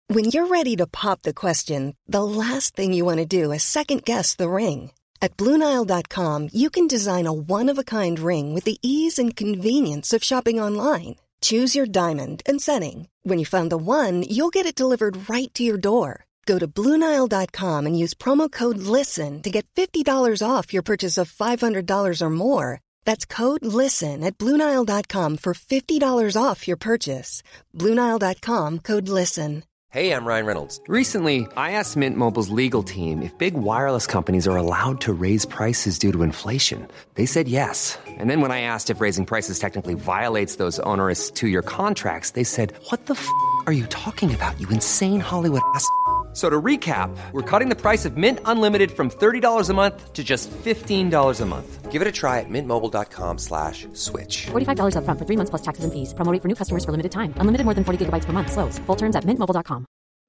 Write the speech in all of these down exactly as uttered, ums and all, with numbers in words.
When you're ready to pop the question, the last thing you want to do is second-guess the ring. At Blue Nile dot com, you can design a one-of-a-kind ring with the ease and convenience of shopping online. Choose your diamond and setting. When you find the one, you'll get it delivered right to your door. Go to Blue Nile dot com and use promo code LISTEN to get fifty dollars off your purchase of five hundred dollars or more. That's code LISTEN at Blue Nile dot com for fifty dollars off your purchase. Blue Nile dot com, code LISTEN. Hey, I'm Ryan Reynolds. Recently, I asked Mint Mobile's legal team if big wireless companies are allowed to raise prices due to inflation. They said yes. And then when I asked if raising prices technically violates those onerous two-year contracts, they said, what the f*** are you talking about, you insane Hollywood ass f- So to recap, we're cutting the price of Mint Unlimited from thirty dollars a month to just fifteen dollars a month. Give it a try at mintmobile.com slash switch. forty-five dollars up front for three months plus taxes and fees. Promo rate for new customers for limited time. Unlimited more than forty gigabytes per month. Slows full terms at mint mobile dot com.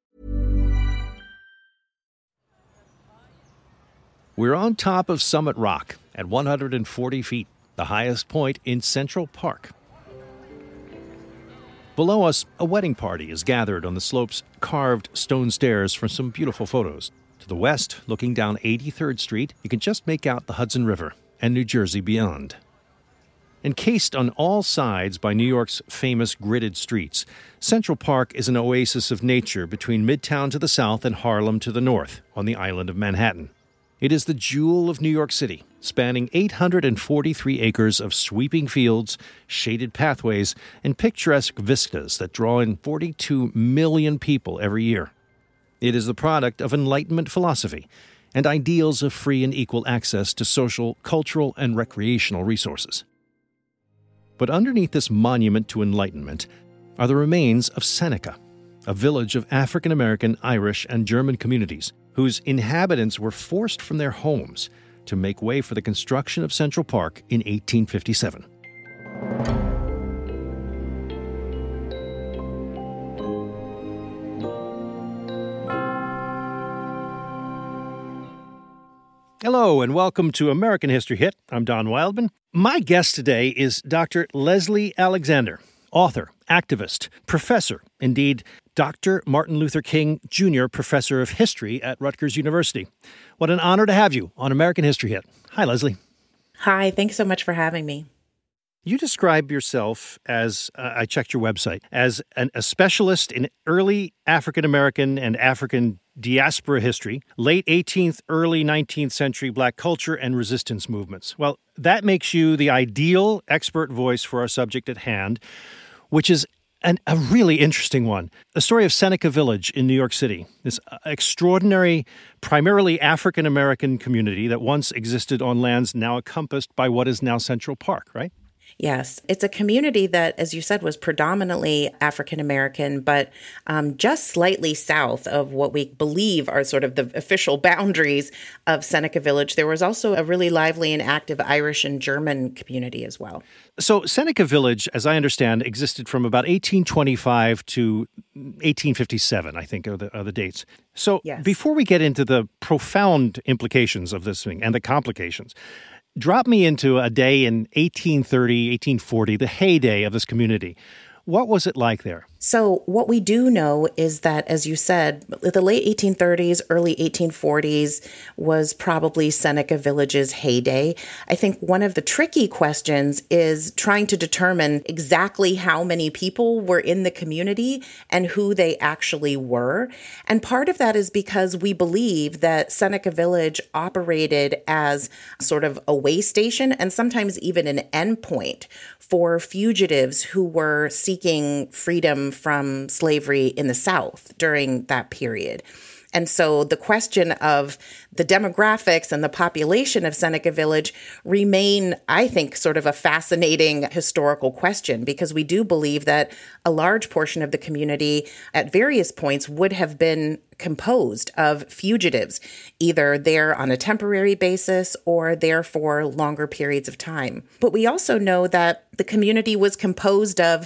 We're on top of Summit Rock at one hundred forty feet, the highest point in Central Park. Below us, a wedding party is gathered on the slope's carved stone stairs for some beautiful photos. To the west, looking down eighty-third Street, you can just make out the Hudson River and New Jersey beyond. Encased on all sides by New York's famous gridded streets, Central Park is an oasis of nature between Midtown to the south and Harlem to the north on the island of Manhattan. It is the jewel of New York City, spanning eight hundred forty-three acres of sweeping fields, shaded pathways, and picturesque vistas that draw in forty-two million people every year. It is the product of Enlightenment philosophy and ideals of free and equal access to social, cultural, and recreational resources. But underneath this monument to Enlightenment are the remains of Seneca, a village of African American, Irish, and German communities whose inhabitants were forced from their homes to make way for the construction of Central Park in eighteen fifty-seven. Hello, and welcome to American History Hit. I'm Don Wildman. My guest today is Doctor Leslie Alexander, author, activist, professor, indeed, Doctor Martin Luther King Junior Professor of History at Rutgers University. What an honor to have you on American History Hit. Hi, Leslie. Hi, thanks so much for having me. You describe yourself as, uh, I checked your website, as an, a specialist in early African American and African diaspora history, late eighteenth, early nineteenth century Black culture and resistance movements. Well, that makes you the ideal expert voice for our subject at hand, which is an, a really interesting one. The story of Seneca Village in New York City, this extraordinary, primarily African American community that once existed on lands now encompassed by what is now Central Park, right? Yes, it's a community that, as you said, was predominantly African American, but um, just slightly south of what we believe are sort of the official boundaries of Seneca Village. There was also a really lively and active Irish and German community as well. So Seneca Village, as I understand, existed from about eighteen twenty-five to eighteen fifty-seven, I think, are the, are the dates. So yes. Before we get into the profound implications of this thing and the complications, drop me into a day in eighteen thirty, eighteen forty, the heyday of this community. What was it like there? So what we do know is that, as you said, the late eighteen thirties, early eighteen forties was probably Seneca Village's heyday. I think one of the tricky questions is trying to determine exactly how many people were in the community and who they actually were. And part of that is because we believe that Seneca Village operated as sort of a way station and sometimes even an endpoint for fugitives who were seeking freedom from slavery in the South during that period. And so the question of the demographics and the population of Seneca Village remain, I think, sort of a fascinating historical question, because we do believe that a large portion of the community at various points would have been composed of fugitives, either there on a temporary basis or there for longer periods of time. But we also know that the community was composed of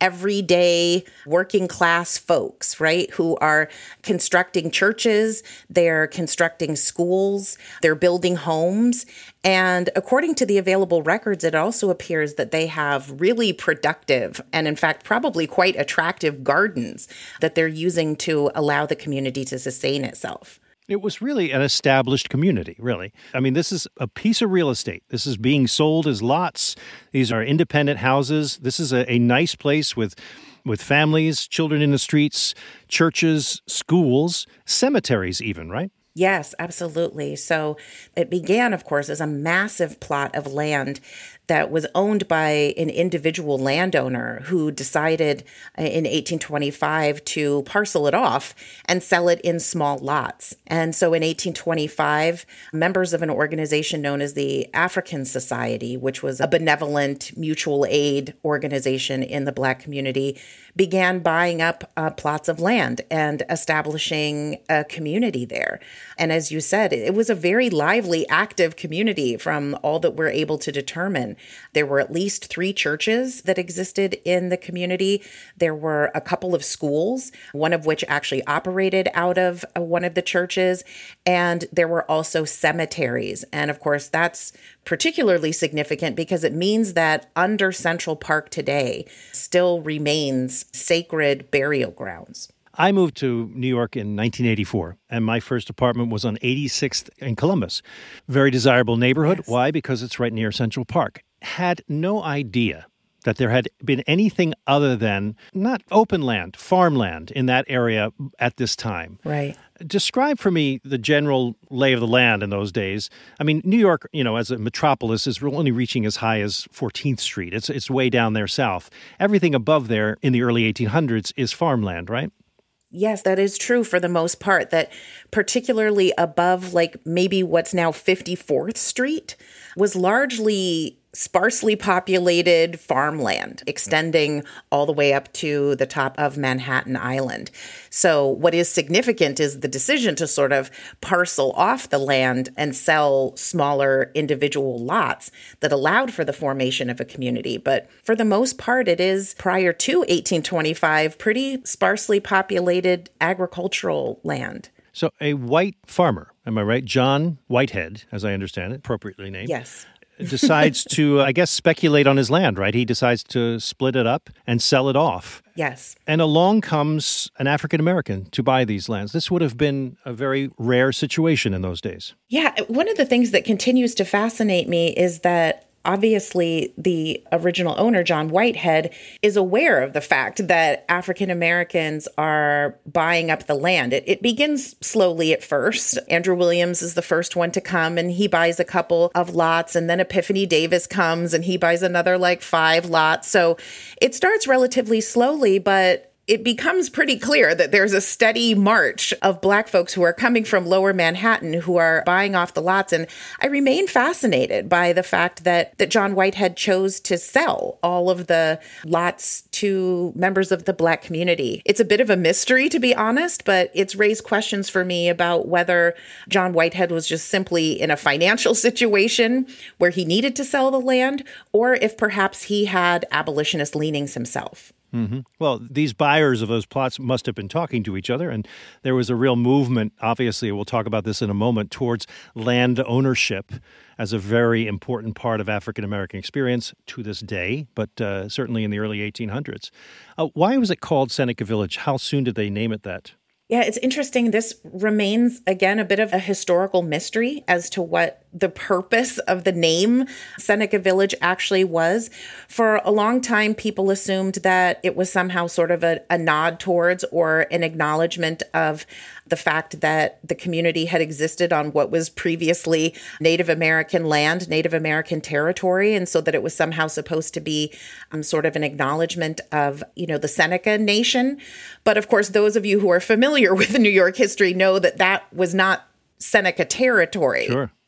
everyday working class folks, right, who are constructing churches, they're constructing schools, they're building homes. And according to the available records, it also appears that they have really productive and, in fact, probably quite attractive gardens that they're using to allow the community to sustain itself. It was really an established community, really. I mean, this is a piece of real estate. This is being sold as lots. These are independent houses. This is a, a nice place with with families, children in the streets, churches, schools, cemeteries even, right? Yes, absolutely. So it began, of course, as a massive plot of land that was owned by an individual landowner who decided in eighteen twenty-five to parcel it off and sell it in small lots. And so in eighteen twenty-five, members of an organization known as the African Society, which was a benevolent mutual aid organization in the Black community, began buying up uh, plots of land and establishing a community there. And as you said, it was a very lively, active community from all that we're able to determine. There were at least three churches that existed in the community. There were a couple of schools, one of which actually operated out of uh, one of the churches. And there were also cemeteries. And of course, that's particularly significant because it means that under Central Park today still remains sacred burial grounds. I moved to New York in nineteen eighty-four, and my first apartment was on eighty-sixth in Columbus. Very desirable neighborhood. Yes. Why? Because it's right near Central Park. Had no idea that there had been anything other than not open land, farmland in that area at this time. Right. Describe for me the general lay of the land in those days. I mean, New York, you know, as a metropolis is only reaching as high as fourteenth Street. It's it's way down there south. Everything above there in the early eighteen hundreds is farmland, right? Yes, that is true for the most part, that particularly above like maybe what's now fifty-fourth Street was largely sparsely populated farmland extending all the way up to the top of Manhattan Island. So what is significant is the decision to sort of parcel off the land and sell smaller individual lots that allowed for the formation of a community. But for the most part, it is prior to eighteen twenty-five, pretty sparsely populated agricultural land. So a white farmer, am I right? John Whitehead, as I understand it, appropriately named. Yes. decides to, I guess, speculate on his land, right? He decides to split it up and sell it off. Yes. And along comes an African-American to buy these lands. This would have been a very rare situation in those days. Yeah. One of the things that continues to fascinate me is that obviously, the original owner, John Whitehead, is aware of the fact that African Americans are buying up the land. It, it begins slowly at first. Andrew Williams is the first one to come, and he buys a couple of lots. And then Epiphany Davis comes, and he buys another like five lots. So it starts relatively slowly, but it becomes pretty clear that there's a steady march of Black folks who are coming from lower Manhattan who are buying off the lots. And I remain fascinated by the fact that, that John Whitehead chose to sell all of the lots to members of the Black community. It's a bit of a mystery, to be honest, but it's raised questions for me about whether John Whitehead was just simply in a financial situation where he needed to sell the land, or if perhaps he had abolitionist leanings himself. Mm-hmm. Well, these buyers of those plots must have been talking to each other, and there was a real movement, obviously, we'll talk about this in a moment, towards land ownership as a very important part of African-American experience to this day, but uh, certainly in the early eighteen hundreds. Uh, why was it called Seneca Village? How soon did they name it that? Yeah, it's interesting. This remains, again, a bit of a historical mystery as to what the purpose of the name Seneca Village actually was. For a long time, people assumed that it was somehow sort of a, a nod towards or an acknowledgement of the fact that the community had existed on what was previously Native American land, Native American territory, and so that it was somehow supposed to be um, sort of an acknowledgement of, you know, the Seneca Nation. But of course, those of you who are familiar with New York history know that that was not Seneca territory. Sure.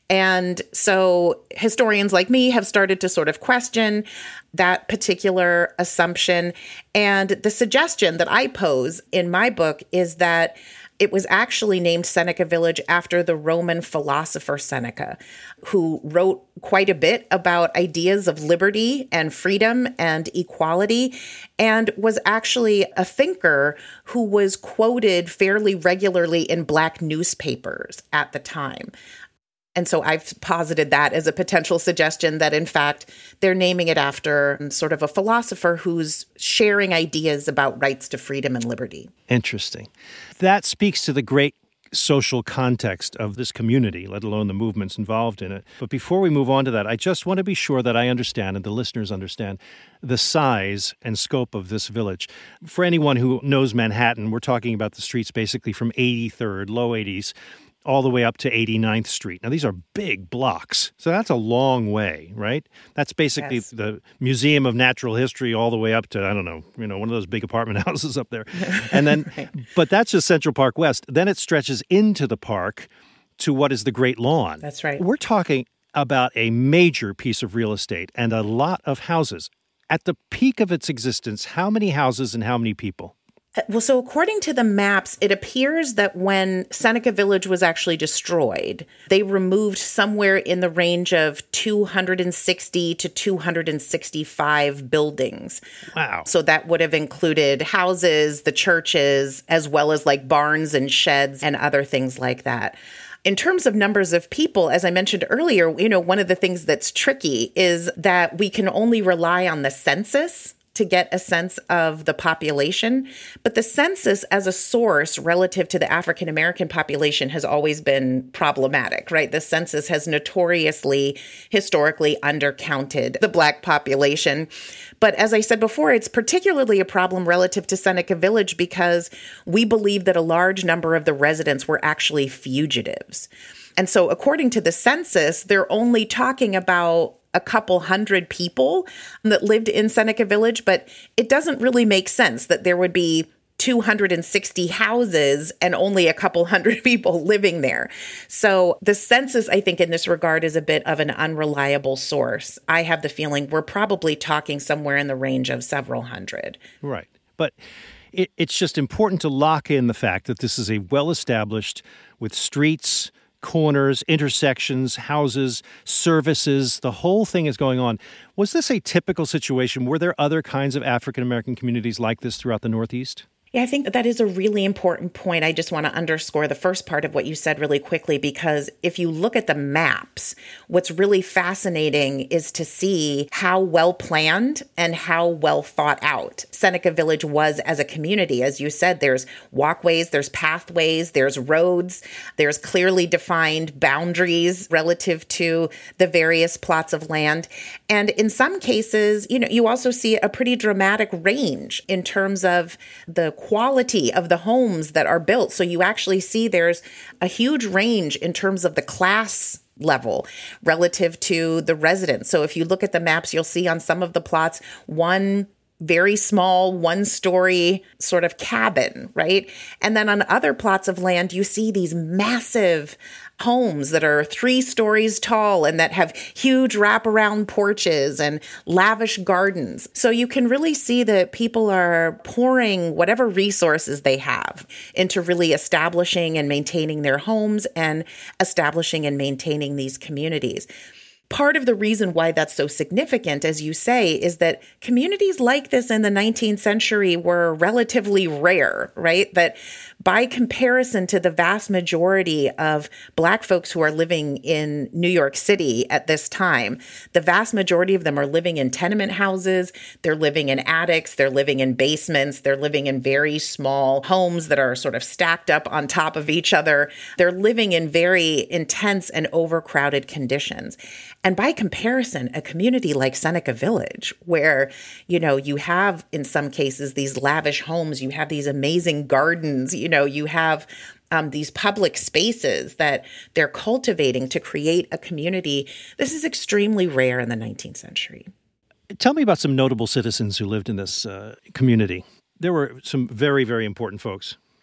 And so historians like me have started to sort of question that particular assumption. And the suggestion that I pose in my book is that it was actually named Seneca Village after the Roman philosopher Seneca, who wrote quite a bit about ideas of liberty and freedom and equality, and was actually a thinker who was quoted fairly regularly in Black newspapers at the time. And so I've posited that as a potential suggestion that, in fact, they're naming it after sort of a philosopher who's sharing ideas about rights to freedom and liberty. Interesting. That speaks to the great social context of this community, let alone the movements involved in it. But before we move on to that, I just want to be sure that I understand and the listeners understand the size and scope of this village. For anyone who knows Manhattan, we're talking about the streets basically from eighty-third, low eighties, all the way up to eighty-ninth Street. Now, these are big blocks, so that's a long way, right? That's basically yes. the Museum of Natural History all the way up to, I don't know, you know, one of those big apartment houses up there. And then, right. But that's just Central Park West. Then it stretches into the park to what is the Great Lawn. That's right. We're talking about a major piece of real estate and a lot of houses. At the peak of its existence, how many houses and how many people? Well, so according to the maps, it appears that when Seneca Village was actually destroyed, they removed somewhere in the range of two hundred sixty to two hundred sixty-five buildings. Wow. So that would have included houses, the churches, as well as like barns and sheds and other things like that. In terms of numbers of people, as I mentioned earlier, you know, one of the things that's tricky is that we can only rely on the census to get a sense of the population. But the census as a source relative to the African American population has always been problematic, right? The census has notoriously, historically undercounted the Black population. But as I said before, it's particularly a problem relative to Seneca Village because we believe that a large number of the residents were actually fugitives. And so according to the census, they're only talking about a couple hundred people that lived in Seneca Village, but it doesn't really make sense that there would be two hundred sixty houses and only a couple hundred people living there. So the census, I think, in this regard is a bit of an unreliable source. I have the feeling we're probably talking somewhere in the range of several hundred. Right. But it, it's just important to lock in the fact that this is a well-established, with streets, corners, intersections, houses, services, the whole thing is going on. Was this a typical situation? Were there other kinds of African-American communities like this throughout the Northeast? Yeah, I think that is a really important point. I just want to underscore the first part of what you said really quickly, because if you look at the maps, what's really fascinating is to see how well planned and how well thought out Seneca Village was as a community. As you said, there's walkways, there's pathways, there's roads, there's clearly defined boundaries relative to the various plots of land. And in some cases, you know, you also see a pretty dramatic range in terms of the quality of the homes that are built. So you actually see there's a huge range in terms of the class level relative to the residents. So if you look at the maps, you'll see on some of the plots, one very small one-story sort of cabin, right? And then on other plots of land, you see these massive homes that are three stories tall and that have huge wraparound porches and lavish gardens. So you can really see that people are pouring whatever resources they have into really establishing and maintaining their homes and establishing and maintaining these communities. Part of the reason why that's so significant, as you say, is that communities like this in the nineteenth century were relatively rare, right? That by comparison to the vast majority of Black folks who are living in New York City at this time, the vast majority of them are living in tenement houses, they're living in attics, they're living in basements, they're living in very small homes that are sort of stacked up on top of each other. They're living in very intense and overcrowded conditions. And by comparison, a community like Seneca Village, where, you know, you have in some cases these lavish homes, you have these amazing gardens, you know, you have um, these public spaces that they're cultivating to create a community. This is extremely rare in the nineteenth century. Tell me about some notable citizens who lived in this uh, community. There were some very, very important folks.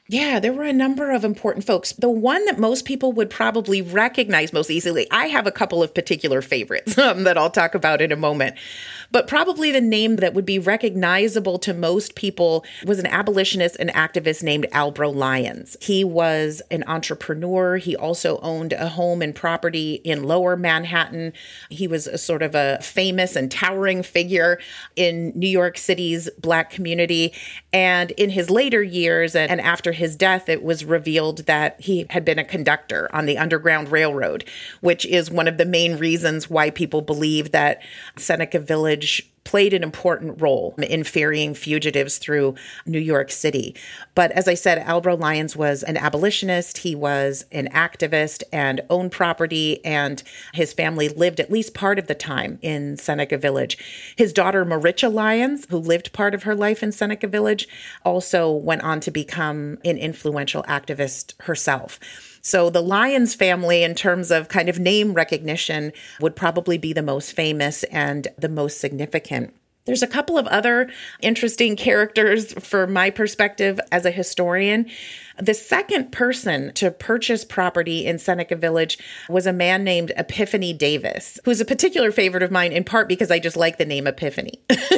Yeah, there were a number of important folks. The one that most people would probably recognize most easily, I have a couple of particular favorites um, that I'll talk about in a moment. But probably the name that would be recognizable to most people was an abolitionist and activist named Albro Lyons. He was an entrepreneur. He also owned a home and property in Lower Manhattan. He was a sort of a famous and towering figure in New York City's Black community. And in his later years and after his death, it was revealed that he had been a conductor on the Underground Railroad, which is one of the main reasons why people believe that Seneca Village played an important role in ferrying fugitives through New York City. But as I said, Albro Lyons was an abolitionist. He was an activist and owned property, and his family lived at least part of the time in Seneca Village. His daughter, Maricha Lyons, who lived part of her life in Seneca Village, also went on to become an influential activist herself. So the Lyons family, in terms of kind of name recognition, would probably be the most famous and the most significant. There's a couple of other interesting characters from my perspective as a historian. The second person to purchase property in Seneca Village was a man named Epiphany Davis, who's a particular favorite of mine, in part because I just like the name Epiphany.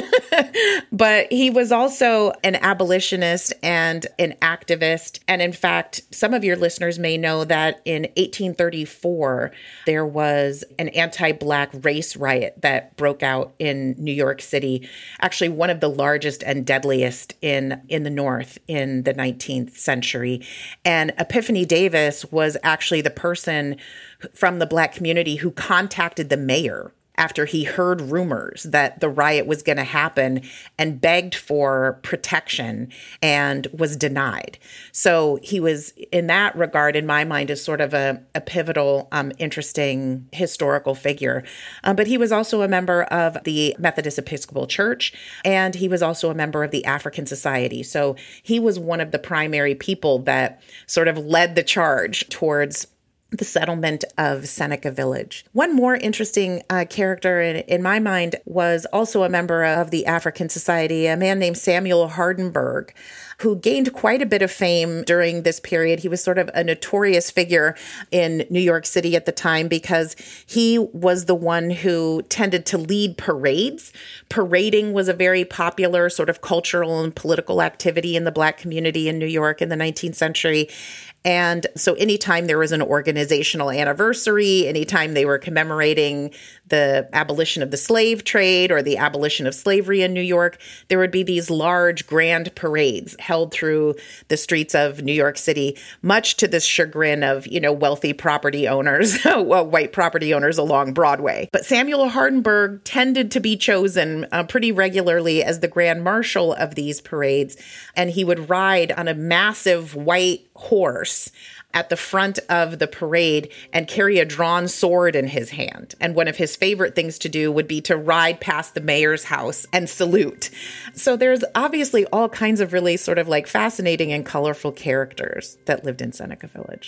But he was also an abolitionist and an activist. And in fact, some of your listeners may know that in eighteen thirty-four, there was an anti-Black race riot that broke out in New York City, actually one of the largest and deadliest in, in the North in the nineteenth century. And Epiphany Davis was actually the person from the Black community who contacted the mayor after he heard rumors that the riot was going to happen and begged for protection and was denied. So he was, in that regard, in my mind, is sort of a, a pivotal, um, interesting historical figure. Um, but he was also a member of the Methodist Episcopal Church, and he was also a member of the African Society. So he was one of the primary people that sort of led the charge towards the settlement of Seneca Village. One more interesting uh, character in, in my mind was also a member of the African Society, a man named Samuel Hardenberg, who gained quite a bit of fame during this period. He was sort of a notorious figure in New York City at the time because he was the one who tended to lead parades. Parading was a very popular sort of cultural and political activity in the Black community in New York in the nineteenth century. And so anytime there was an organizational anniversary, anytime they were commemorating the abolition of the slave trade or the abolition of slavery in New York, there would be these large grand parades held through the streets of New York City, much to the chagrin of, you know, wealthy property owners, white property owners along Broadway. But Samuel Hardenberg tended to be chosen uh, pretty regularly as the grand marshal of these parades, and he would ride on a massive white horse at the front of the parade and carry a drawn sword in his hand. And one of his favorite things to do would be to ride past the mayor's house and salute. So there's obviously all kinds of really sort of like fascinating and colorful characters that lived in Seneca Village.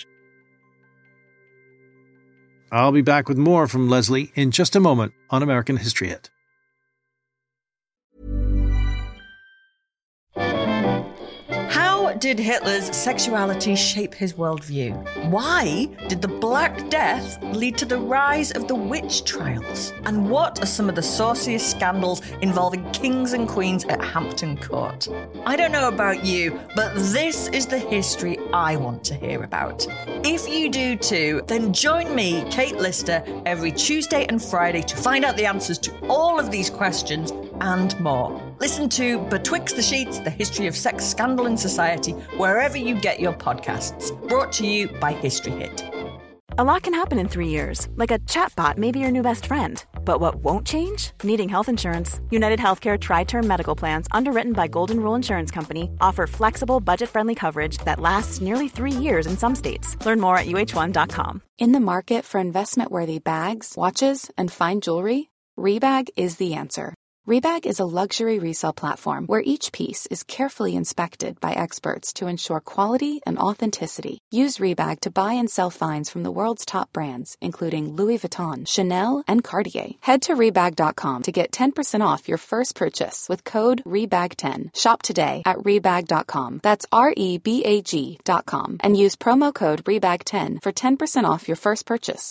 I'll be back with more from Leslie in just a moment on American History Hit. How did Hitler's sexuality shape his worldview? Why did the Black Death lead to the rise of the witch trials? And what are some of the sauciest scandals involving kings and queens at Hampton Court? I don't know about you, but this is the history I want to hear about. If you do too, then join me, Kate Lister, every Tuesday and Friday to find out the answers to all of these questions and more. Listen to Betwixt the Sheets, the history of sex, scandal and society, wherever you get your podcasts. Brought to you by History Hit. A lot can happen in three years, like a chatbot may be your new best friend. But what won't change? Needing health insurance. United Healthcare Tri-Term Medical Plans, underwritten by Golden Rule Insurance Company, offer flexible, budget-friendly coverage that lasts nearly three years in some states. Learn more at U H one dot com. In the market for investment-worthy bags, watches, and fine jewelry, Rebag is the answer. Rebag is a luxury resale platform where each piece is carefully inspected by experts to ensure quality and authenticity. Use Rebag to buy and sell finds from the world's top brands, including Louis Vuitton, Chanel, and Cartier. Head to Rebag dot com to get ten percent off your first purchase with code Rebag ten. Shop today at Rebag dot com. That's R E B A G dot com. And use promo code Rebag ten for ten percent off your first purchase.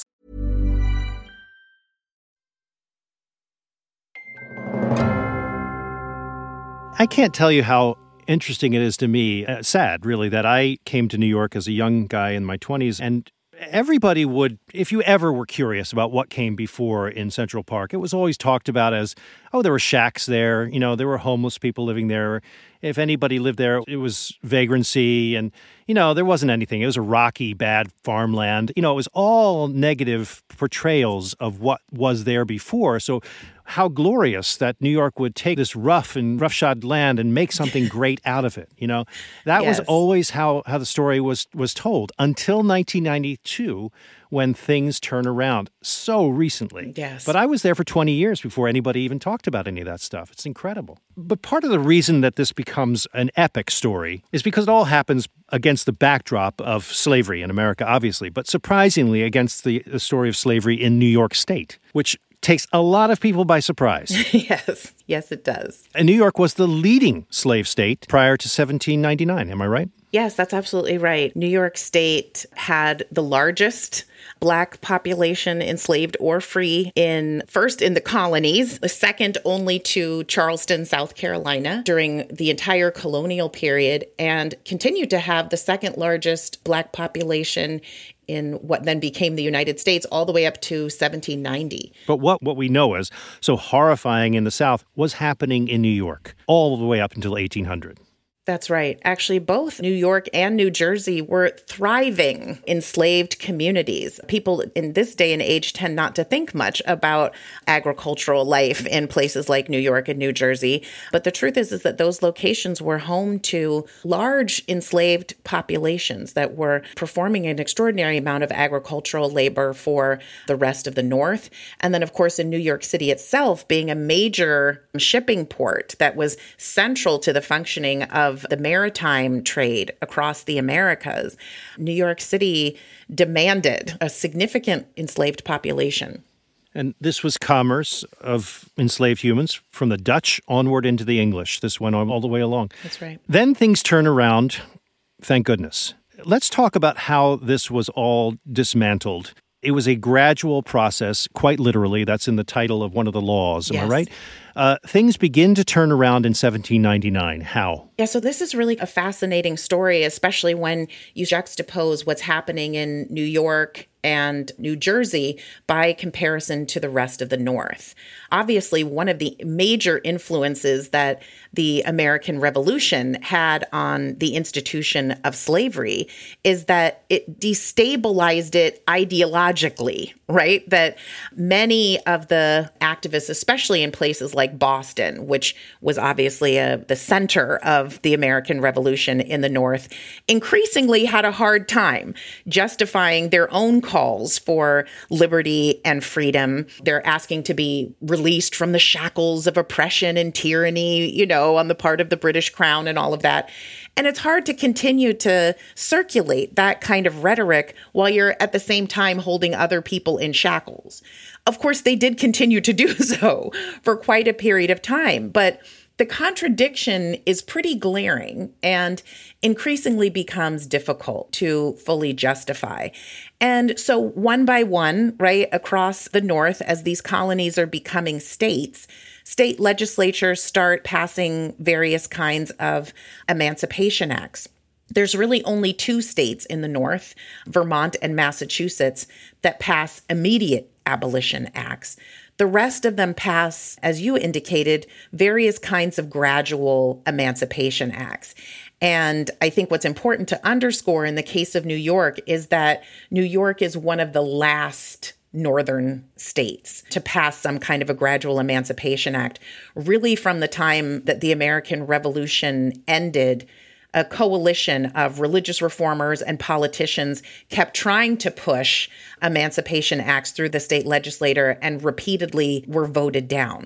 I can't tell you how interesting it is to me, uh, sad really, that I came to New York as a young guy in my twenties, and everybody would, if you ever were curious about what came before in Central Park, it was always talked about as, oh, there were shacks there, you know, there were homeless people living there. If anybody lived there, it was vagrancy, and, you know, there wasn't anything. It was a rocky, bad farmland. You know, it was all negative portrayals of what was there before. So how glorious that New York would take this rough and roughshod land and make something great out of it. You know, that Yes. was always how, how the story was, was told until nineteen ninety-two, when things turn around so recently. Yes. But I was there for twenty years before anybody even talked about any of that stuff. It's incredible. But part of the reason that this becomes an epic story is because it all happens against the backdrop of slavery in America, obviously, but surprisingly against the, the story of slavery in New York State, which takes a lot of people by surprise. Yes, yes, it does. And New York was the leading slave state prior to seventeen ninety-nine. Am I right? Yes, that's absolutely right. New York State had the largest Black population, enslaved or free, in first in the colonies, the second only to Charleston, South Carolina, during the entire colonial period, and continued to have the second largest Black population in what then became the United States all the way up to seventeen ninety. But what, what we know is so horrifying in the South was happening in New York all the way up until eighteen hundred. That's right. Actually, both New York and New Jersey were thriving enslaved communities. People in this day and age tend not to think much about agricultural life in places like New York and New Jersey. But the truth is, is that those locations were home to large enslaved populations that were performing an extraordinary amount of agricultural labor for the rest of the North. And then, of course, in New York City itself, being a major shipping port that was central to the functioning of the maritime trade across the Americas, New York City demanded a significant enslaved population. And this was commerce of enslaved humans from the Dutch onward into the English. This went on all the way along. That's right. Then things turn around, thank goodness. Let's talk about how this was all dismantled. It was a gradual process, quite literally. That's in the title of one of the laws. Am Yes. I right? Uh, things begin to turn around in seventeen ninety-nine. How? Yeah, so this is really a fascinating story, especially when you juxtapose what's happening in New York and New Jersey by comparison to the rest of the North. Obviously, one of the major influences that the American Revolution had on the institution of slavery is that it destabilized it ideologically, right? That many of the activists, especially in places like Boston, which was obviously a, the center of the American Revolution in the North, increasingly had a hard time justifying their own calls for liberty and freedom. They're asking to be released from the shackles of oppression and tyranny, you know, on the part of the British Crown and all of that. And it's hard to continue to circulate that kind of rhetoric while you're at the same time holding other people in shackles. Of course, they did continue to do so for quite a period of time, but the contradiction is pretty glaring and increasingly becomes difficult to fully justify. And so one by one, right, across the North, as these colonies are becoming states, state legislatures start passing various kinds of emancipation acts. There's really only two states in the North, Vermont and Massachusetts, that pass immediate abolition acts. The rest of them pass, as you indicated, various kinds of gradual emancipation acts. And I think what's important to underscore in the case of New York is that New York is one of the last northern states to pass some kind of a gradual emancipation act. Really, from the time that the American Revolution ended, a coalition of religious reformers and politicians kept trying to push emancipation acts through the state legislature and repeatedly were voted down.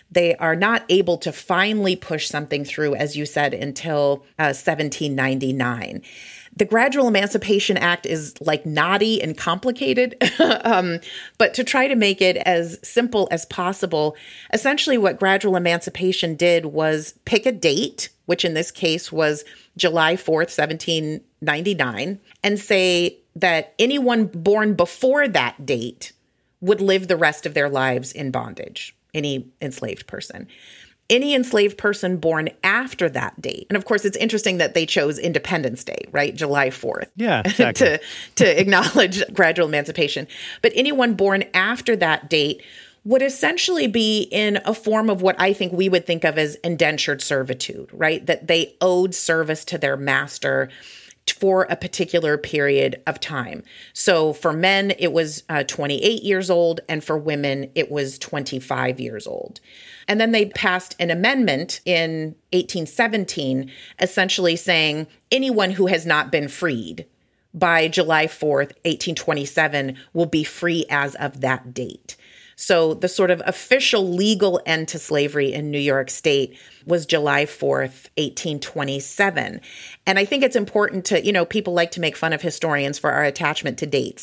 they are not able to finally push something through, as you said, until uh, seventeen ninety-nine. The Gradual Emancipation Act is like knotty and complicated, um, but to try to make it as simple as possible, essentially what gradual emancipation did was pick a date, which in this case was July fourth, seventeen ninety-nine, and say that anyone born before that date would live the rest of their lives in bondage, any enslaved person. Any enslaved person born after that date. And of course, it's interesting that they chose Independence Day, right? July fourth. Yeah, exactly. to, to acknowledge gradual emancipation. But anyone born after that date would essentially be in a form of what I think we would think of as indentured servitude, right? That they owed service to their master for a particular period of time. So for men, it was uh, twenty-eight years old, and for women, it was twenty-five years old. And then they passed an amendment in eighteen seventeen, essentially saying anyone who has not been freed by July fourth, eighteen twenty-seven, will be free as of that date. So the sort of official legal end to slavery in New York State was July fourth, eighteen twenty-seven. And I think it's important to, you know, people like to make fun of historians for our attachment to dates.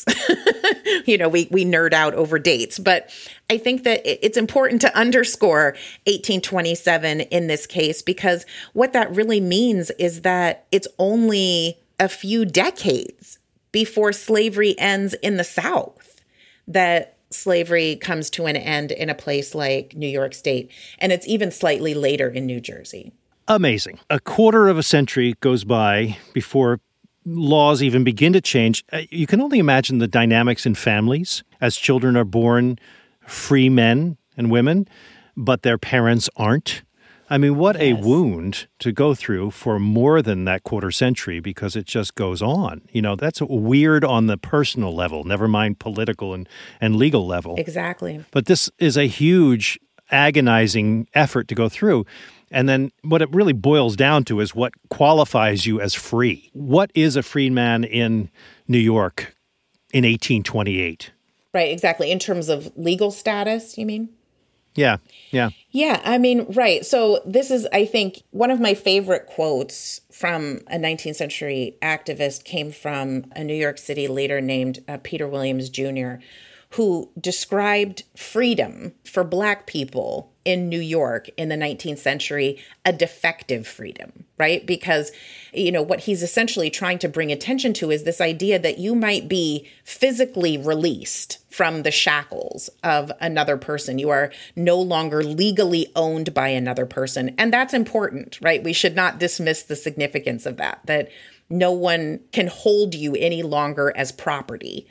You know, we we nerd out over dates. But I think that it's important to underscore eighteen twenty-seven in this case, because what that really means is that it's only a few decades before slavery ends in the South that slavery comes to an end in a place like New York State. And it's even slightly later in New Jersey. Amazing. A quarter of a century goes by before laws even begin to change. You can only imagine the dynamics in families as children are born free men and women, but their parents aren't. I mean, what yes. a wound to go through for more than that quarter century, because it just goes on. You know, that's weird on the personal level, never mind political and, and legal level. Exactly. But this is a huge, agonizing effort to go through. And then what it really boils down to is what qualifies you as free. What is a free man in New York in eighteen twenty-eight? Right, exactly. In terms of legal status, you mean? Yeah, yeah. Yeah, I mean, right. So this is, I think, one of my favorite quotes from a nineteenth century activist came from a New York City leader named uh, Peter Williams Junior, who described freedom for Black people in New York in the nineteenth century, a defective freedom, right? Because, you know, what he's essentially trying to bring attention to is this idea that you might be physically released from the shackles of another person. You are no longer legally owned by another person. And that's important, right? We should not dismiss the significance of that, that no one can hold you any longer as property.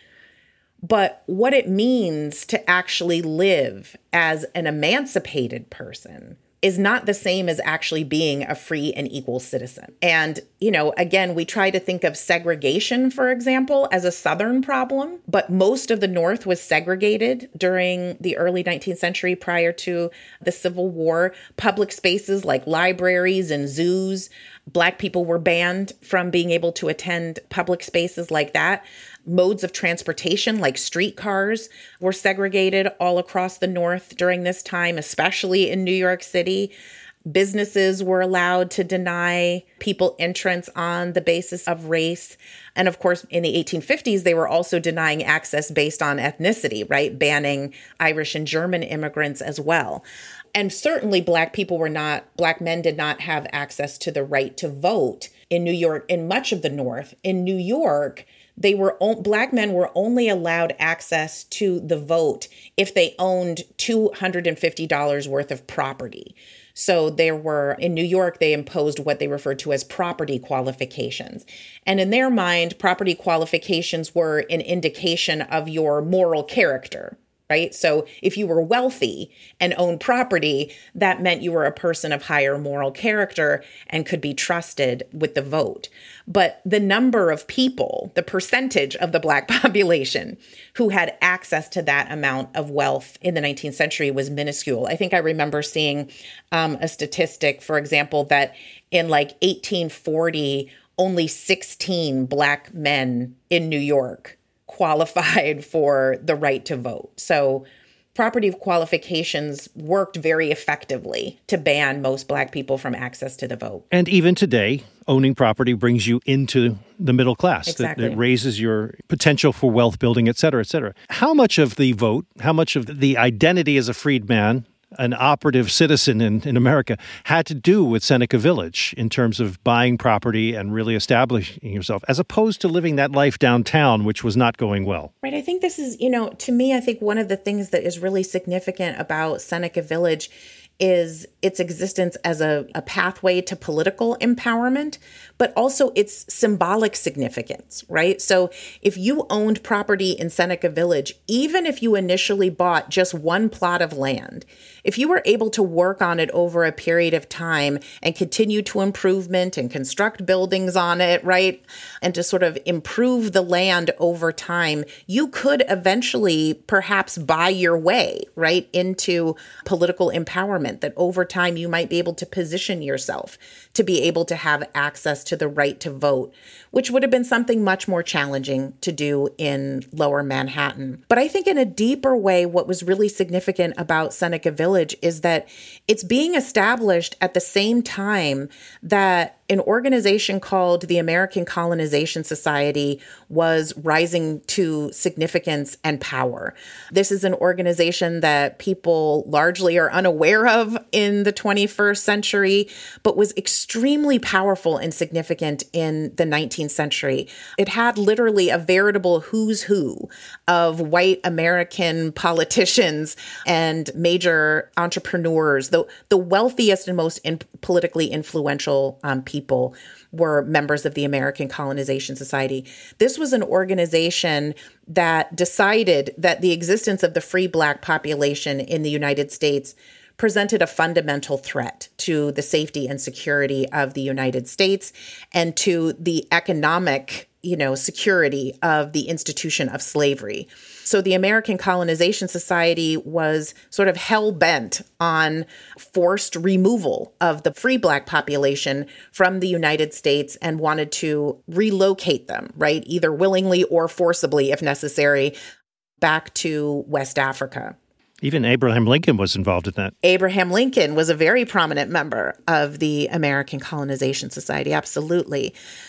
But what it means to actually live as an emancipated person is not the same as actually being a free and equal citizen. And, you know, again, we try to think of segregation, for example, as a Southern problem, but most of the North was segregated during the early nineteenth century prior to the Civil War. Public spaces like libraries and zoos, Black people were banned from being able to attend public spaces like that. Modes of transportation like streetcars were segregated all across the North during this time, especially in New York City. Businesses were allowed to deny people entrance on the basis of race. And of course, in the eighteen fifties, they were also denying access based on ethnicity, right? Banning Irish and German immigrants as well. And certainly Black people were not, Black men did not have access to the right to vote in New York, in much of the North. In New York, they were Black men were only allowed access to the vote if they owned two hundred fifty dollars worth of property. So there were, in New York, they imposed what they referred to as property qualifications. And in their mind, property qualifications were an indication of your moral character, right? So if you were wealthy and owned property, that meant you were a person of higher moral character and could be trusted with the vote. But the number of people, the percentage of the Black population who had access to that amount of wealth in the nineteenth century was minuscule. I think I remember seeing um, a statistic, for example, that in like eighteen forty, only sixteen Black men in New York qualified for the right to vote. So property qualifications worked very effectively to ban most Black people from access to the vote. And even today, owning property brings you into the middle class. Exactly. That, that raises your potential for wealth building, et cetera, et cetera. How much of the vote, how much of the identity as a freedman, an operative citizen in, in America, had to do with Seneca Village in terms of buying property and really establishing yourself, as opposed to living that life downtown, which was not going well? Right. I think this is, you know, to me, I think one of the things that is really significant about Seneca Village is its existence as a, a pathway to political empowerment, but also its symbolic significance, right? So if you owned property in Seneca Village, even if you initially bought just one plot of land, if you were able to work on it over a period of time and continue to improvement and construct buildings on it, right? And to sort of improve the land over time, you could eventually perhaps buy your way, right, into political empowerment. That over time you might be able to position yourself to be able to have access to the right to vote, which would have been something much more challenging to do in lower Manhattan. But I think in a deeper way, what was really significant about Seneca Village is that it's being established at the same time that an organization called the American Colonization Society was rising to significance and power. This is an organization that people largely are unaware of in the twenty-first century, but was extremely powerful and significant in the nineteenth century. It had literally a veritable who's who of white American politicians and major entrepreneurs. The, the wealthiest and most in, politically influential um, people people were members of the American Colonization Society. This was an organization that decided that the existence of the free Black population in the United States presented a fundamental threat to the safety and security of the United States and to the economic, you know, security of the institution of slavery. So the American Colonization Society was sort of hell-bent on forced removal of the free Black population from the United States and wanted to relocate them, right, either willingly or forcibly, if necessary, back to West Africa. Even Abraham Lincoln was involved in that. Abraham Lincoln was a very prominent member of the American Colonization Society, absolutely.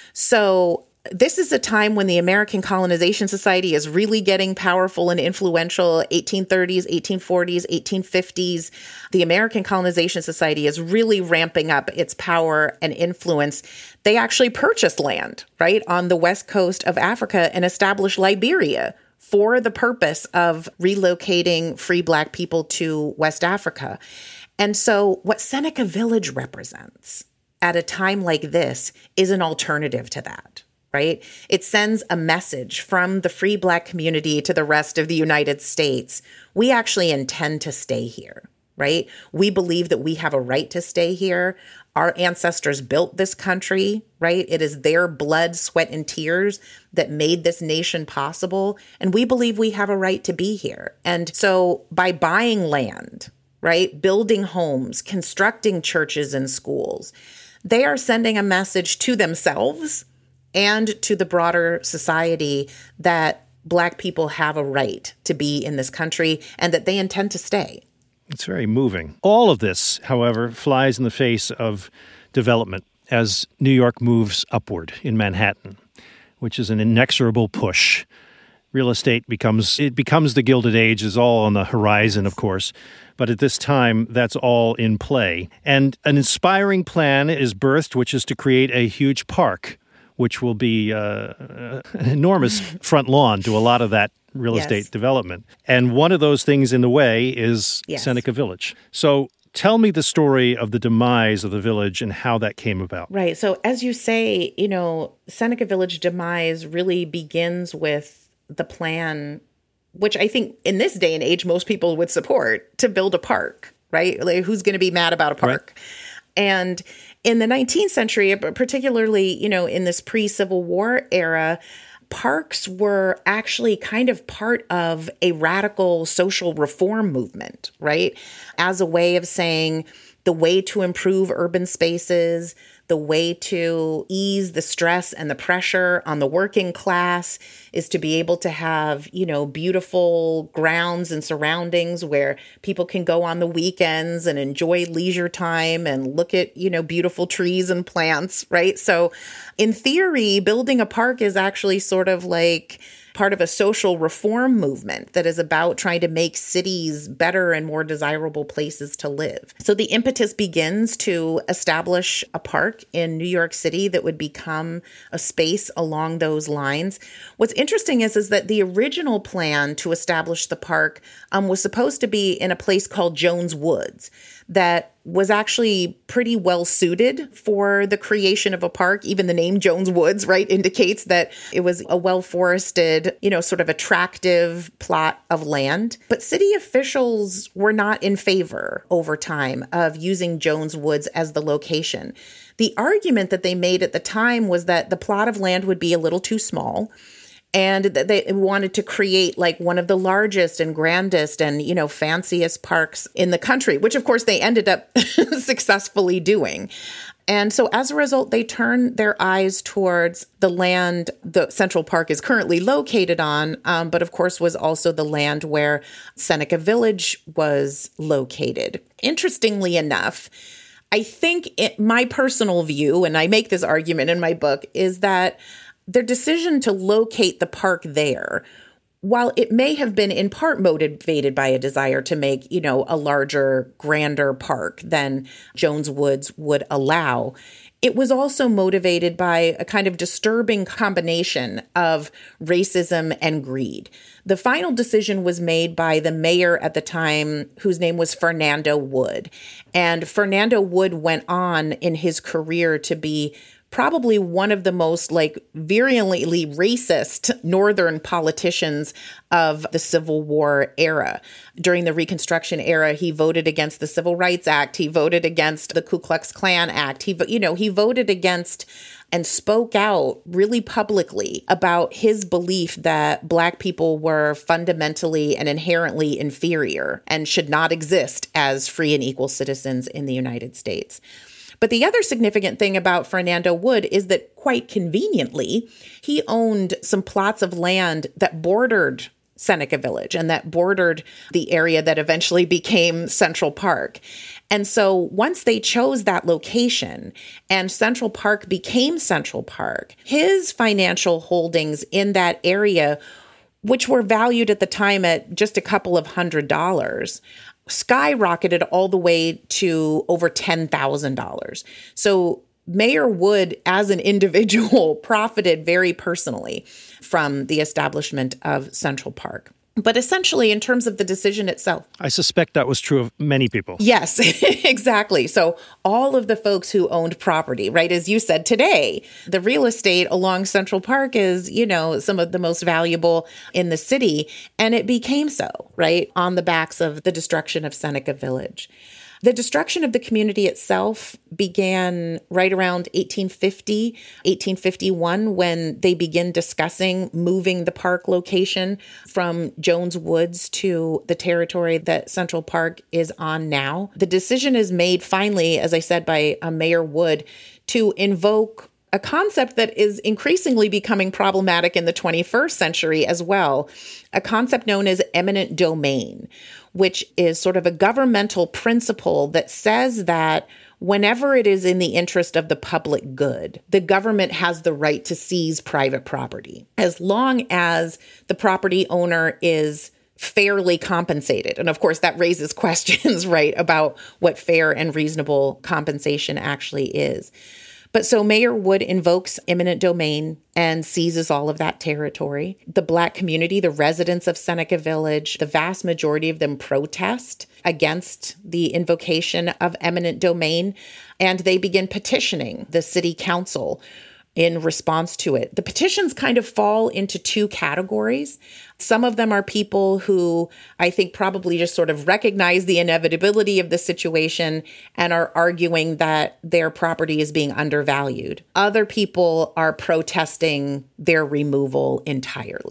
So this is a time when the American Colonization Society is really getting powerful and influential, eighteen thirties, eighteen forties, eighteen fifties. The American Colonization Society is really ramping up its power and influence. They actually purchased land, right, on the west coast of Africa and established Liberia for the purpose of relocating free Black people to West Africa. And so what Seneca Village represents at a time like this is an alternative to that. Right? It sends a message from the free Black community to the rest of the United States. We actually intend to stay here, right? We believe that we have a right to stay here. Our ancestors built this country, right? It is their blood, sweat, and tears that made this nation possible. And we believe we have a right to be here. And so by buying land, right, building homes, constructing churches and schools, they are sending a message to themselves and to the broader society that Black people have a right to be in this country and that they intend to stay. It's very moving. All of this, however, flies in the face of development as New York moves upward in Manhattan, which is an inexorable push. Real estate becomes, it becomes the Gilded Age, is all on the horizon, of course. But at this time, that's all in play. And an inspiring plan is birthed, which is to create a huge park, which will be uh, an enormous front lawn to a lot of that real yes. estate development. And one of those things in the way is yes. Seneca Village. So tell me the story of the demise of the village and how that came about. Right. So as you say, you know, Seneca Village demise really begins with the plan, which I think in this day and age, most people would support, to build a park, right? Like, who's going to be mad about a park? Right. And in the nineteenth century, particularly, you know, in this pre-Civil War era, parks were actually kind of part of a radical social reform movement, right? As a way of saying the way to improve urban spaces, the way to ease the stress and the pressure on the working class is to be able to have, you know, beautiful grounds and surroundings where people can go on the weekends and enjoy leisure time and look at, you know, beautiful trees and plants, right? So in theory, building a park is actually sort of like part of a social reform movement that is about trying to make cities better and more desirable places to live. So the impetus begins to establish a park in New York City that would become a space along those lines. What's interesting is, is that the original plan to establish the park um, was supposed to be in a place called Jones Woods that was actually pretty well suited for the creation of a park. Even the name Jones Woods, right, indicates that it was a well-forested, you know, sort of attractive plot of land. But city officials were not in favor over time of using Jones Woods as the location. The argument that they made at the time was that the plot of land would be a little too small, and that they wanted to create like one of the largest and grandest and, you know, fanciest parks in the country, which of course they ended up successfully doing. And so as a result, they turned their eyes towards the land the Central Park is currently located on, um, but of course was also the land where Seneca Village was located. Interestingly enough, I think it, my personal view, and I make this argument in my book, is that their decision to locate the park there, while it may have been in part motivated by a desire to make, you know, a larger, grander park than Jones Woods would allow, it was also motivated by a kind of disturbing combination of racism and greed. The final decision was made by the mayor at the time, whose name was Fernando Wood. And Fernando Wood went on in his career to be probably one of the most like virulently racist Northern politicians of the Civil War era. During the Reconstruction era, he voted against the Civil Rights Act. He voted against the Ku Klux Klan Act. He, you know, he voted against and spoke out really publicly about his belief that Black people were fundamentally and inherently inferior and should not exist as free and equal citizens in the United States. But the other significant thing about Fernando Wood is that quite conveniently, he owned some plots of land that bordered Seneca Village and that bordered the area that eventually became Central Park. And so once they chose that location and Central Park became Central Park, his financial holdings in that area, which were valued at the time at just a couple of hundred dollars, skyrocketed all the way to over ten thousand dollars. So Mayor Wood, as an individual, profited very personally from the establishment of Central Park. But essentially, in terms of the decision itself, I suspect that was true of many people. Yes, exactly. So all of the folks who owned property, right, as you said today, the real estate along Central Park is, you know, some of the most valuable in the city. And it became so, right, on the backs of the destruction of Seneca Village. The destruction of the community itself began right around eighteen fifty, eighteen fifty-one, when they begin discussing moving the park location from Jones Woods to the territory that Central Park is on now. The decision is made finally, as I said, by uh, Mayor Wood to invoke a concept that is increasingly becoming problematic in the twenty-first century as well, a concept known as eminent domain, which is sort of a governmental principle that says that whenever it is in the interest of the public good, the government has the right to seize private property, as long as the property owner is fairly compensated. And of course, that raises questions, right, about what fair and reasonable compensation actually is. But so Mayor Wood invokes eminent domain and seizes all of that territory. The Black community, the residents of Seneca Village, the vast majority of them protest against the invocation of eminent domain, and they begin petitioning the city council in response to it. The petitions kind of fall into two categories. Some of them are people who I think probably just sort of recognize the inevitability of the situation and are arguing that their property is being undervalued. Other people are protesting their removal entirely.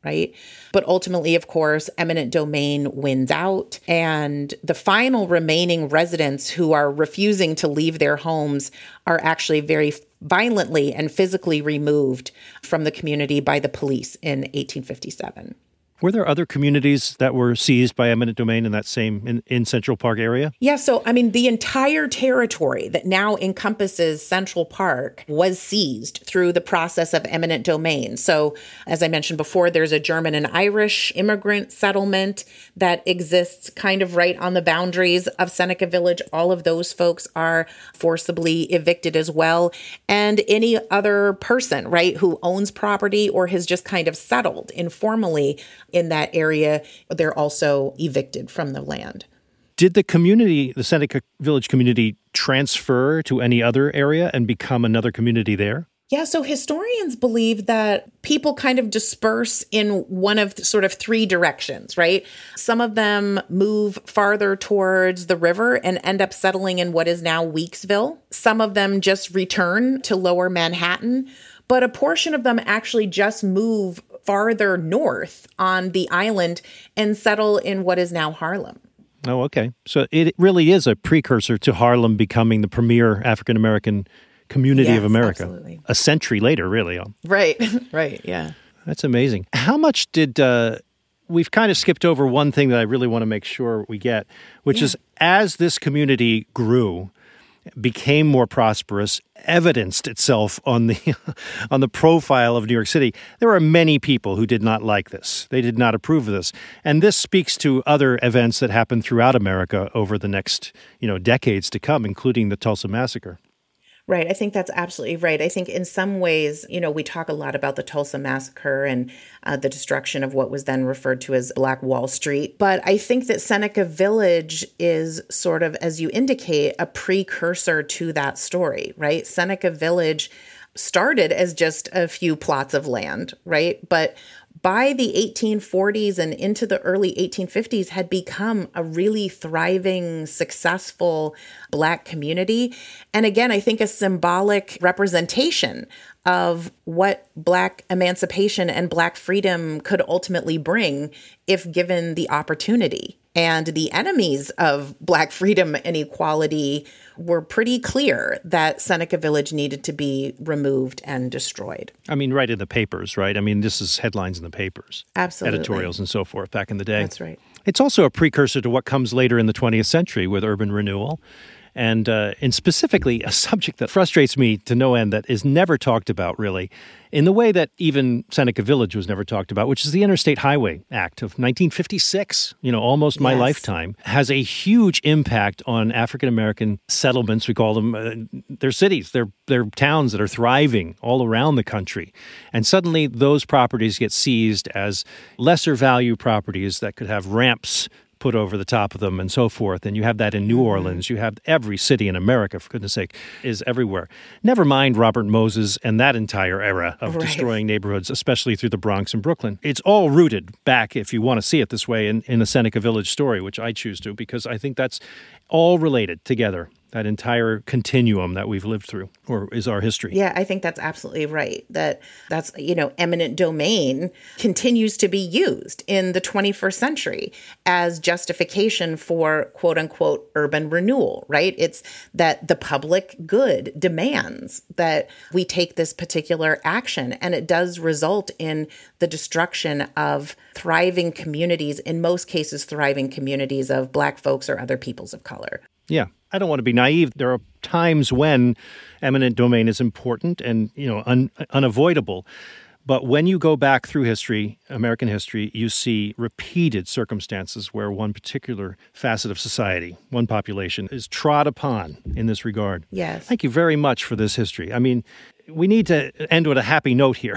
right? But ultimately, of course, eminent domain wins out. And the final remaining residents who are refusing to leave their homes are actually very violently and physically removed from the community by the police in eighteen fifty-seven. Were there other communities that were seized by eminent domain in that same, in, in Central Park area? Yeah, so, I mean, the entire territory that now encompasses Central Park was seized through the process of eminent domain. So, as I mentioned before, there's a German and Irish immigrant settlement that exists kind of right on the boundaries of Seneca Village. All of those folks are forcibly evicted as well. And any other person, right, who owns property or has just kind of settled informally in that area, they're also evicted from the land. Did the community, the Seneca Village community, transfer to any other area and become another community there? Yeah, so historians believe that people kind of disperse in one of the, sort of three directions, right? Some of them move farther towards the river and end up settling in what is now Weeksville. Some of them just return to lower Manhattan, but a portion of them actually just move farther north on the island and settle in what is now Harlem. Oh, okay. So it really is a precursor to Harlem becoming the premier African-American community yes, of America. Absolutely. A century later, really. Right, right, yeah. That's amazing. How much did, uh, we've kind of skipped over one thing that I really want to make sure we get, which yeah. is as this community grew, became more prosperous, evidenced itself on the on the profile of New York City. There were many people who did not like this. They did not approve of this. And this speaks to other events that happened throughout America over the next, you know, decades to come, including the Tulsa Massacre. Right. I think that's absolutely right. I think in some ways, you know, we talk a lot about the Tulsa Massacre and uh, the destruction of what was then referred to as Black Wall Street. But I think that Seneca Village is sort of, as you indicate, a precursor to that story, right? Seneca Village started as just a few plots of land, right? But by the eighteen forties and into the early eighteen fifties had become a really thriving, successful Black community. And again, I think a symbolic representation of what Black emancipation and Black freedom could ultimately bring if given the opportunity. And the enemies of Black freedom and equality were pretty clear that Seneca Village needed to be removed and destroyed. I mean, right in the papers, right? I mean, this is headlines in the papers. Absolutely. Editorials and so forth back in the day. That's right. It's also a precursor to what comes later in the twentieth century with urban renewal. And, uh, and specifically, a subject that frustrates me to no end that is never talked about, really, in the way that even Seneca Village was never talked about, which is the Interstate Highway Act of nineteen fifty-six, you know, almost my yes. lifetime, has a huge impact on African-American settlements. We call them, uh, they're cities, they're, they're towns that are thriving all around the country. And suddenly those properties get seized as lesser value properties that could have ramps put over the top of them and so forth. And you have that in New Orleans. You have every city in America, for goodness sake, is everywhere. Never mind Robert Moses and that entire era of right. destroying neighborhoods, especially through the Bronx and Brooklyn. It's all rooted back, if you want to see it this way, in, in the Seneca Village story, which I choose to, because I think that's all related together. That entire continuum that we've lived through, or is our history. Yeah, I think that's absolutely right. That that's, you know, eminent domain continues to be used in the twenty-first century as justification for quote unquote urban renewal, right? It's that the public good demands that we take this particular action, and it does result in the destruction of thriving communities, in most cases, thriving communities of Black folks or other peoples of color. Yeah. I don't want to be naive. There are times when eminent domain is important and, you know, un- unavoidable. But when you go back through history, American history, you see repeated circumstances where one particular facet of society, one population, is trod upon in this regard. Yes. Thank you very much for this history. I mean, we need to end with a happy note here.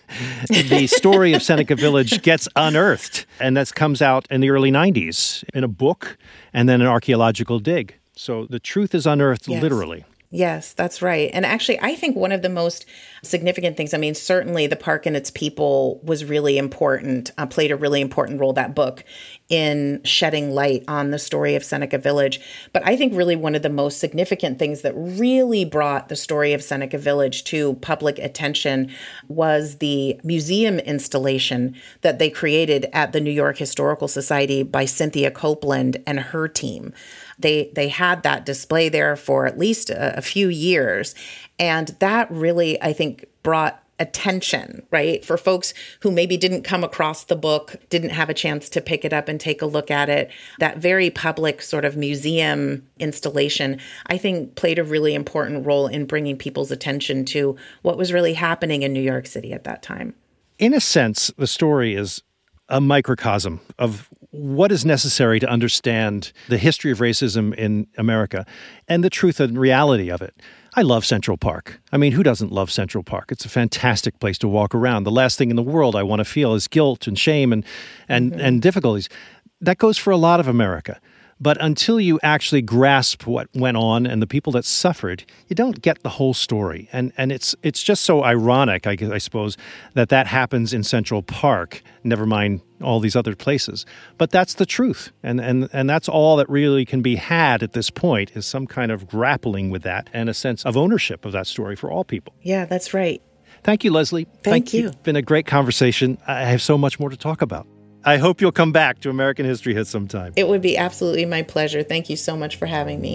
The story of Seneca Village gets unearthed, and that comes out in the early nineties in a book and then an archaeological dig. So the truth is unearthed yes. literally. Yes, that's right. And actually, I think one of the most significant things, I mean, certainly the park and its people was really important, uh, played a really important role, that book, in shedding light on the story of Seneca Village. But I think really one of the most significant things that really brought the story of Seneca Village to public attention was the museum installation that they created at the New York Historical Society by Cynthia Copeland and her team. They they had that display there for at least a, a few years. And that really, I think, brought attention, right? For folks who maybe didn't come across the book, didn't have a chance to pick it up and take a look at it. That very public sort of museum installation, I think, played a really important role in bringing people's attention to what was really happening in New York City at that time. In a sense, the story is a microcosm of what is necessary to understand the history of racism in America and the truth and reality of it. I love Central Park. I mean, who doesn't love Central Park? It's a fantastic place to walk around. The last thing in the world I want to feel is guilt and shame and and, mm-hmm. and difficulties. That goes for a lot of America. But until you actually grasp what went on and the people that suffered, you don't get the whole story. And and it's it's just so ironic, I, guess, I suppose, that that happens in Central Park, never mind all these other places. But that's the truth. And, and, and that's all that really can be had at this point, is some kind of grappling with that and a sense of ownership of that story for all people. Yeah, that's right. Thank you, Leslie. Thank, Thank you. you. It's been a great conversation. I have so much more to talk about. I hope you'll come back to American History Hit sometime. It would be absolutely my pleasure. Thank you so much for having me.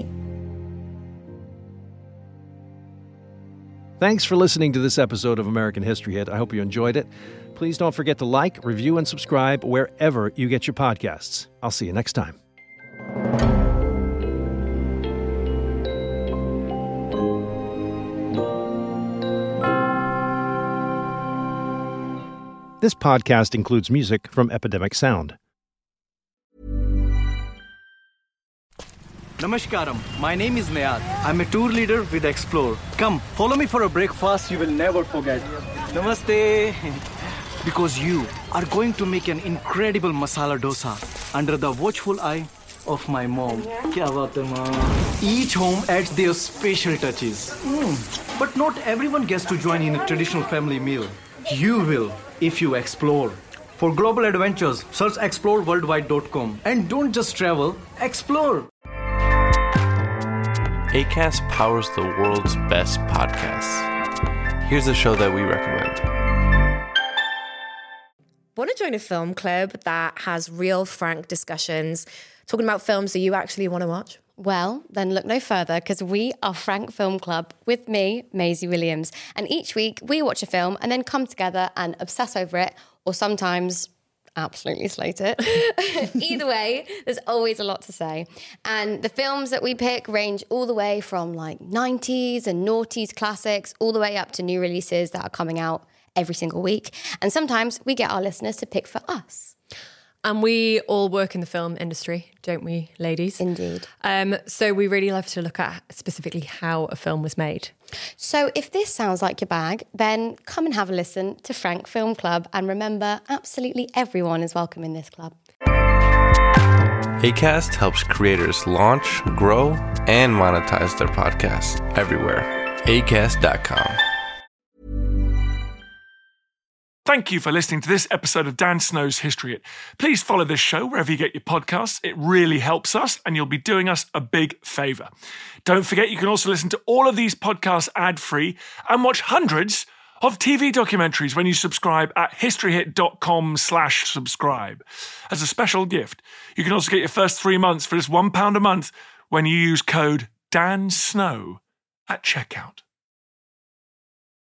Thanks for listening to this episode of American History Hit. I hope you enjoyed it. Please don't forget to like, review, and subscribe wherever you get your podcasts. I'll see you next time. This podcast includes music from Epidemic Sound. Namaskaram. My name is Nayad. I'm a tour leader with Explore. Come, follow me for a breakfast you will never forget. Namaste. Because you are going to make an incredible masala dosa under the watchful eye of my mom. Kya baat hai, mom? Each home adds their special touches. Mm. But not everyone gets to join in a traditional family meal. You will if you explore. For global adventures, search explore worldwide dot com. And don't just travel, explore. Acast powers the world's best podcasts. Here's a show that we recommend. Want to join a film club that has real, frank discussions, talking about films that you actually want to watch? Well, then look no further, because we are Frank Film Club with me, Maisie Williams. And each week we watch a film and then come together and obsess over it, or sometimes absolutely slate it. Either way, there's always a lot to say. And the films that we pick range all the way from like nineties and noughties classics, all the way up to new releases that are coming out every single week. And sometimes we get our listeners to pick for us. And we all work in the film industry, don't we, ladies? Indeed. Um, so we really love to look at specifically how a film was made. So if this sounds like your bag, then come and have a listen to Frank Film Club. And remember, absolutely everyone is welcome in this club. Acast helps creators launch, grow, and monetize their podcasts everywhere. acast dot com. Thank you for listening to this episode of Dan Snow's History Hit. Please follow this show wherever you get your podcasts. It really helps us, and you'll be doing us a big favour. Don't forget, you can also listen to all of these podcasts ad-free and watch hundreds of T V documentaries when you subscribe at historyhit.com slash subscribe. As a special gift, you can also get your first three months for just one pound a month when you use code DANSNOW at checkout.